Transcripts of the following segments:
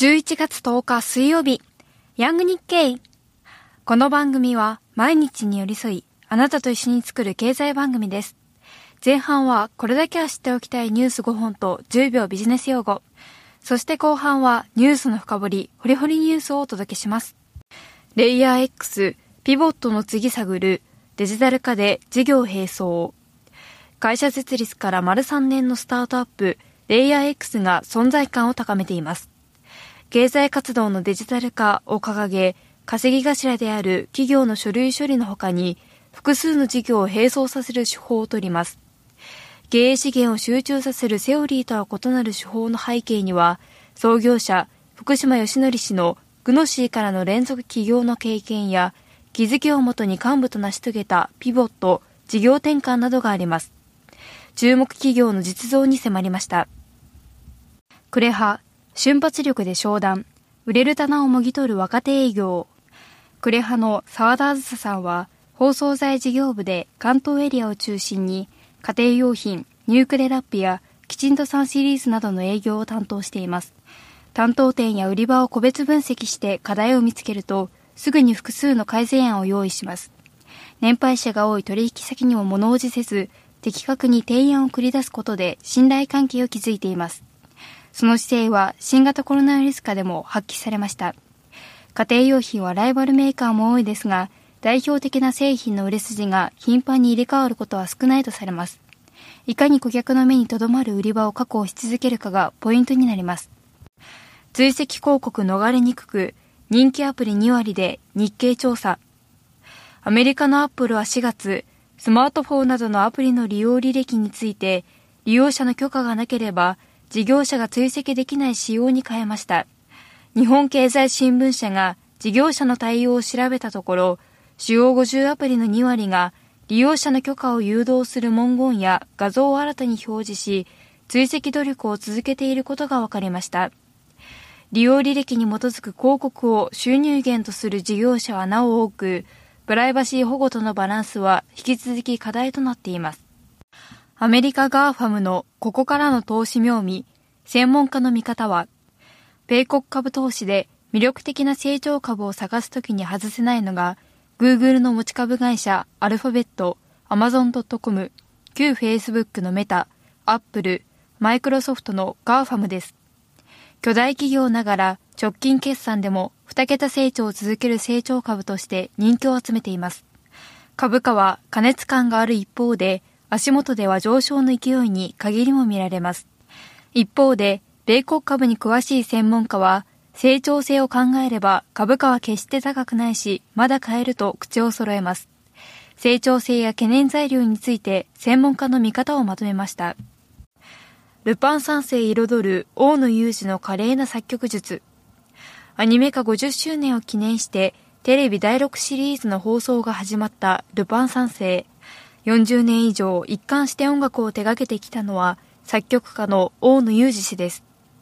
11月10日水曜日、ヤング日経。この番組は毎日に寄り添い、あなたと一緒に作る経済番組です。前半はこれだけは知っておきたいニュース5本と10秒ビジネス用語。そして後半はニュースの深掘り、ホリホリニュースをお届けします。レイヤー X、ピボットの次探る、デジタル化で事業並走。会社設立から丸3年のスタートアップ、レイヤー X が存在感を高めています。経済活動のデジタル化を掲げ、稼ぎ頭である企業の書類処理の他に、複数の事業を並走させる手法を取ります。経営資源を集中させるセオリーとは異なる手法の背景には、創業者、福島義則氏のグノシーからの連続起業の経験や、気づきをもとに幹部と成し遂げたピボット、事業転換などがあります。注目企業の実像に迫りました。クレハ、瞬発力で商談、売れる棚をもぎ取る若手営業。クレハの澤田あずささんは、包装材事業部で関東エリアを中心に、家庭用品、ニュークレラップやきちんと3シリーズなどの営業を担当しています。担当店や売り場を個別分析して課題を見つけると、すぐに複数の改善案を用意します。年配者が多い取引先にも物おじせず、的確に提案を繰り出すことで信頼関係を築いています。その姿勢は新型コロナウイルス下でも発揮されました。家庭用品はライバルメーカーも多いですが、代表的な製品の売れ筋が頻繁に入れ替わることは少ないとされます。いかに顧客の目に留まる売り場を確保し続けるかがポイントになります。追跡広告逃れにくく、人気アプリ2割で日経調査。アメリカのアップルは4月、スマートフォンなどのアプリの利用履歴について、利用者の許可がなければ、事業者が追跡できない仕様に変えました。日本経済新聞社が事業者の対応を調べたところ、主要50アプリの2割が利用者の許可を誘導する文言や画像を新たに表示し、追跡努力を続けていることが分かりました。利用履歴に基づく広告を収入源とする事業者はなお多く、プライバシー保護とのバランスは引き続き課題となっています。アメリカガーファムのここからの投資妙味、専門家の見方は、米国株投資で魅力的な成長株を探すときに外せないのが、Google の持ち株会社アルファベット、Amazon.com、旧 Facebook のメタ、Apple、マイクロソフトのガーファムです。巨大企業ながら直近決算でも2桁成長を続ける成長株として人気を集めています。株価は過熱感がある一方で、足元では上昇の勢いに陰りも見られます。一方で、米国株に詳しい専門家は、成長性を考えれば株価は決して高くないし、まだ買えると口を揃えます。成長性や懸念材料について専門家の見方をまとめました。ルパン三世彩る大野雄二の華麗な作曲術。アニメ化50周年を記念して、テレビ第6シリーズの放送が始まったルパン三世。40年以上一貫して音楽を手掛けてきたのは作曲家の大野雄二氏です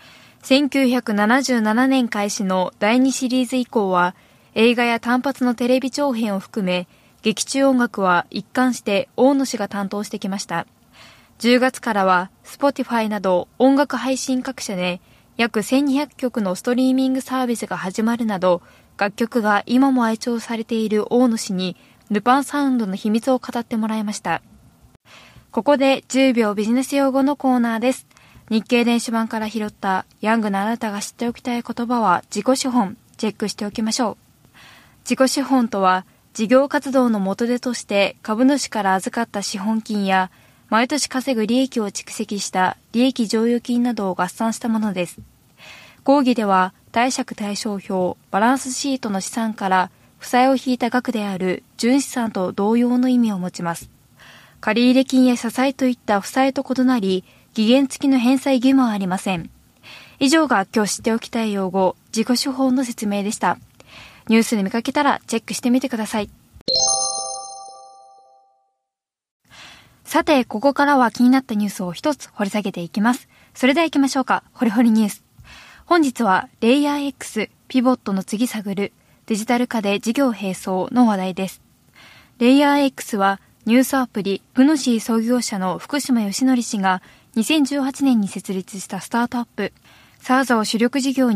。1977年開始の第2シリーズ以降は映画や単発のテレビ長編を含め劇中音楽は一貫して大野氏が担当してきました。10月からは Spotify など音楽配信各社で約1200曲のストリーミングサービスが始まるなど楽曲が今も愛聴されている大野氏にルパンサウンドの秘密を語ってもらいました。ここで10秒ビジネス用語のコーナーです。日経電子版から拾ったヤングなあなたが知っておきたい言葉は自己資本、チェックしておきましょう。自己資本とは事業活動の元手として株主から預かった資本金や毎年稼ぐ利益を蓄積した利益剰余金などを合算したものです。講義では貸借対照表、バランスシートの資産から負債を引いた額である純資産と同様の意味を持ちます。借入金や社債といった負債と異なり、期限付きの返済義務はありません。以上が今日知っておきたい用語、自己資本の説明でした。ニュースで見かけたらチェックしてみてください。さて、ここからは気になったニュースを一つ掘り下げていきます。それでは行きましょうか。ホリホリニュース。本日はレイヤー X、ピボットの次探る、デジタル化で事業並走の話題です。レイヤー X はニュースアプリグノシー創業者の福島義則氏が2018年に設立したスタートアップ。SARSを主力事業に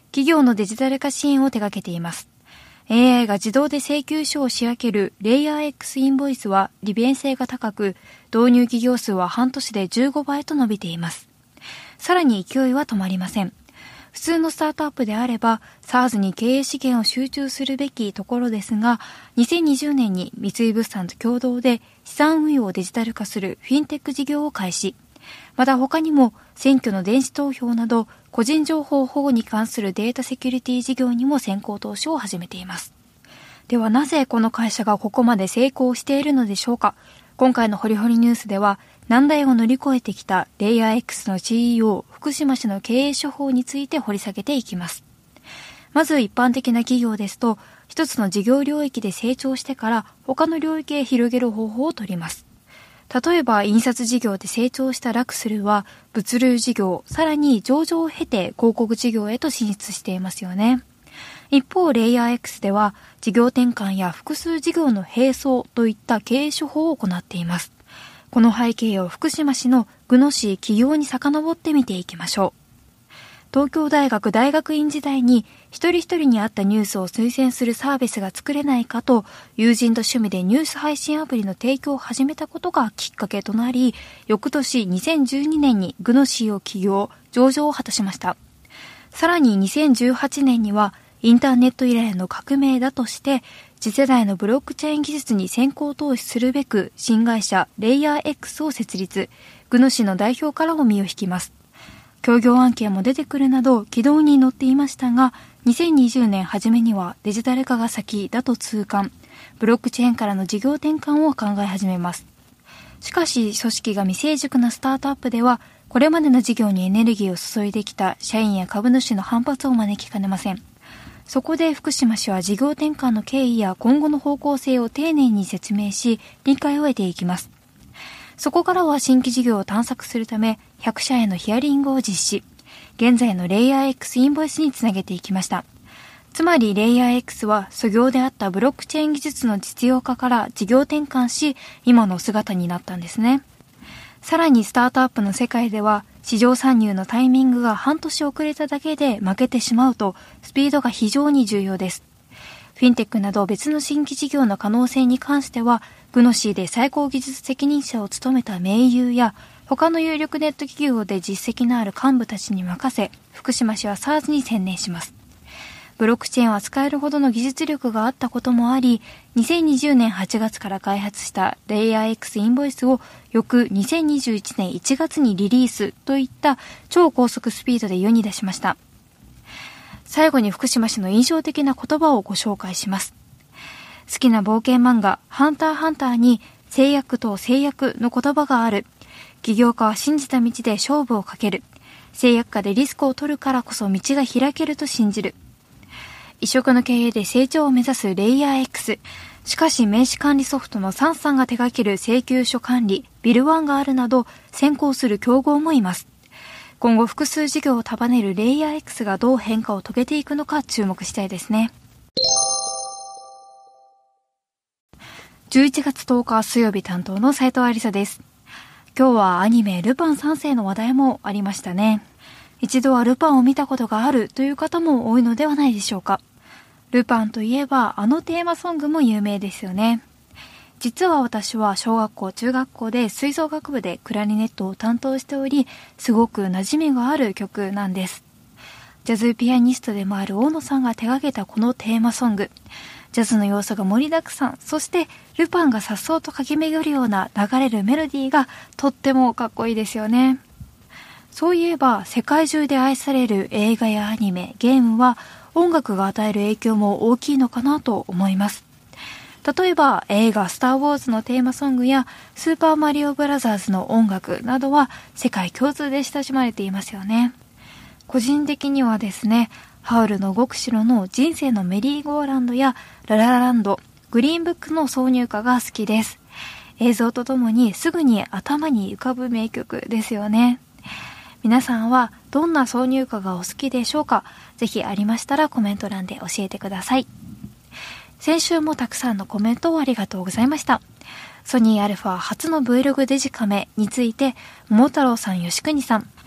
企業のデジタル化支援を手掛けています。AI が自動で請求書を仕分けるレイヤー X インボイスは利便性が高く、導入企業数は半年で15倍と伸びています。さらに勢いは止まりません。普通のスタートアップであれば SaaS に経営資源を集中するべきところですが、2020年に三井物産と共同で資産運用をデジタル化するフィンテック事業を開始。また他にも選挙の電子投票など個人情報保護に関するデータセキュリティ事業にも先行投資を始めています。ではなぜこの会社がここまで成功しているのでしょうか。今回のホリホリニュースでは難題を乗り越えてきたレイヤー X の CEO 福島氏の経営手法について掘り下げていきます。まず一般的な企業ですと、一つの事業領域で成長してから他の領域へ広げる方法を取ります。例えば印刷事業で成長したラクスルは物流事業、さらに上場を経て広告事業へと進出していますよね。一方レイヤー X では事業転換や複数事業の並走といった経営手法を行っています。この背景を福島氏のグノシー起業に遡って見ていきましょう。東京大学大学院時代に一人一人に合ったニュースを推薦するサービスが作れないかと友人と趣味でニュース配信アプリの提供を始めたことがきっかけとなり、翌年2012年にグノシーを起業、上場を果たしました。さらに2018年にはインターネット以来の革命だとして次世代のブロックチェーン技術に先行投資するべく新会社レイヤー X を設立。グノシーの代表からも身を引きます。協業案件も出てくるなど軌道に乗っていましたが、2020年初めにはデジタル化が先だと痛感、ブロックチェーンからの事業転換を考え始めます。しかし組織が未成熟なスタートアップではこれまでの事業にエネルギーを注いできた社員や株主の反発を招きかねません。そこで福島氏は事業転換の経緯や今後の方向性を丁寧に説明し理解を得ていきます。そこからは新規事業を探索するため100社へのヒアリングを実施。現在のレイヤー X インボイスにつなげていきました。つまりレイヤー X は素業であったブロックチェーン技術の実用化から事業転換し今の姿になったんですね。さらにスタートアップの世界では市場参入のタイミングが半年遅れただけで負けてしまうとスピードが非常に重要です。フィンテックなど別の新規事業の可能性に関してはグノシーで最高技術責任者を務めた盟友や他の有力ネット企業で実績のある幹部たちに任せ、福島氏は SaaS に専念します。ブロックチェーンを扱えるほどの技術力があったこともあり、2020年8月から開発したレイヤー X インボイスを翌2021年1月にリリースといった超高速スピードで世に出しました。最後に福島氏の印象的な言葉をご紹介します。好きな冒険漫画ハンターハンターに制約と制約の言葉がある。起業家は信じた道で勝負をかける。制約下でリスクを取るからこそ道が開けると信じる。異色の経営で成長を目指すレイヤー X。しかし名刺管理ソフトのサンさんが手掛ける請求書管理、ビルワンがあるなど先行する競合もいます。今後複数事業を束ねるレイヤー X がどう変化を遂げていくのか注目したいですね。11月10日水曜日担当の斉藤ありさです。今日はアニメルパン三世の話題もありましたね。一度はルパンを見たことがあるという方も多いのではないでしょうか。ルパンといえばあのテーマソングも有名ですよね。実は私は小学校中学校で吹奏楽部でクラリネットを担当しており、すごく馴染みがある曲なんです。ジャズピアニストでもある大野さんが手掛けたこのテーマソング、ジャズの要素が盛りだくさん、そしてルパンが颯爽と駆け巡るような流れるメロディーがとってもかっこいいですよね。そういえば世界中で愛される映画やアニメ、ゲームは音楽が与える影響も大きいのかなと思います。例えば映画スターウォーズのテーマソングやスーパーマリオブラザーズの音楽などは世界共通で親しまれていますよね。個人的にはですね、ハウルの動く城の人生のメリーゴーランドやララランド、グリーンブックの挿入歌が好きです。映像とともにすぐに頭に浮かぶ名曲ですよね。皆さんはどんな挿入歌がお好きでしょうか。ぜひありましたらコメント欄で教えてください。先週もたくさんのコメントをありがとうございました。ソニーアルファ初の Vlog デジカメについて桃太郎さん、吉国さん、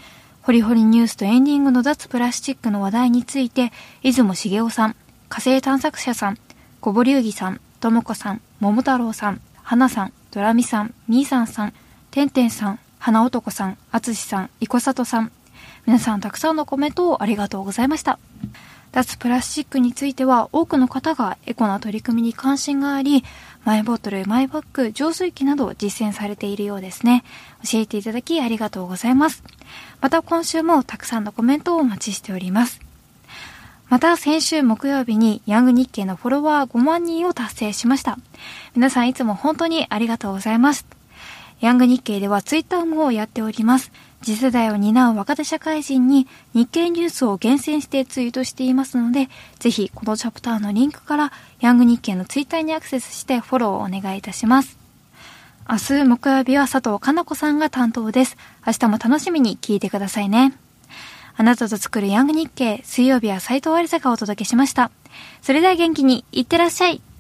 ホリホリニュースとエンディングの脱プラスチックの話題について、出雲茂雄さん、火星探索者さん、小堀龍儀さん、ともこさん、桃太郎さん、花さん、ドラミさん、みーさんさん、てんてんさん、花男さん、あつしさん、いこさとさん、皆さんたくさんのコメントをありがとうございました。脱プラスチックについては多くの方がエコな取り組みに関心があり、マイボトル、マイバッグ、浄水器などを実践されているようですね。教えていただきありがとうございます。また今週もたくさんのコメントをお待ちしております。また先週木曜日にヤング日経のフォロワー5万人を達成しました。皆さんいつも本当にありがとうございます。ヤング日経ではツイッターもやっております。次世代を担う若手社会人に日経ニュースを厳選してツイートしていますので、ぜひこのチャプターのリンクからヤング日経のツイッターにアクセスしてフォローをお願いいたします。明日木曜日は佐藤かな子さんが担当です。明日も楽しみに聞いてくださいね。あなたと作るヤング日経、水曜日は斉藤ありさがお届けしました。それでは元気にいってらっしゃい。